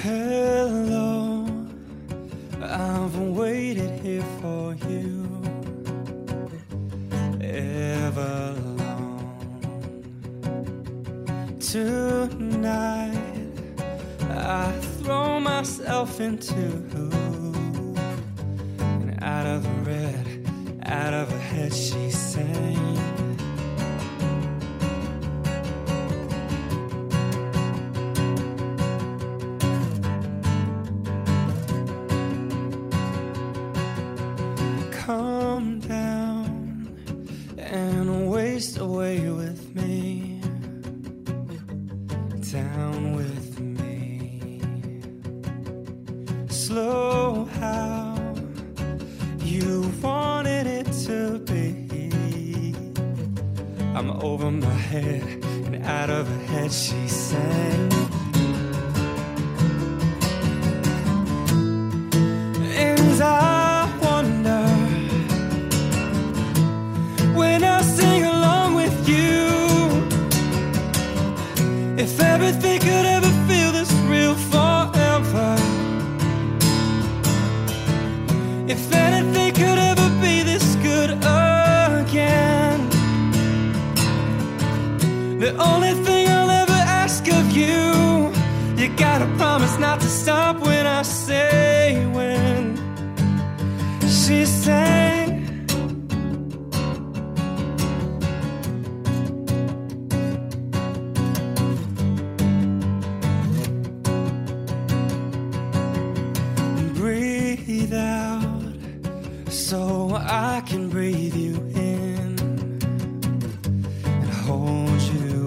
Hello, I've waited here for you ever long. Tonight I throw myself into and out of the red, out of her head she sang. Come down and waste away with me, down with me. Slow how you wanted it to be. I'm over my head and out of her head she sang. And I wonder, when I sing along with you, if everything could ever feel this real forever, if anything could ever be this good again. The only thing I'll ever ask of you, you gotta promise not to stop when I say when. She sang. Breathe out so I can breathe you in and hold you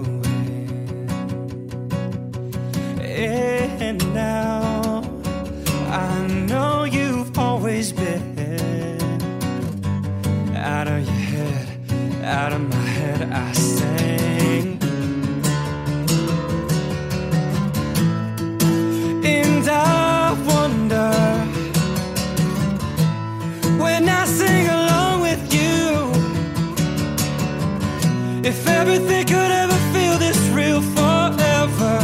in. And now I know you've always been out of your head, out of my head I sang. And I wonder, when I sing along with you, if everything could ever feel this real forever,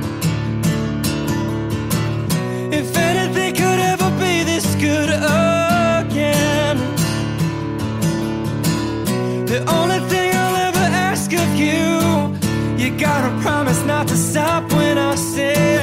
if anything could ever be this good again. The only thing I'll ever ask of you, you gotta promise not to stop when I say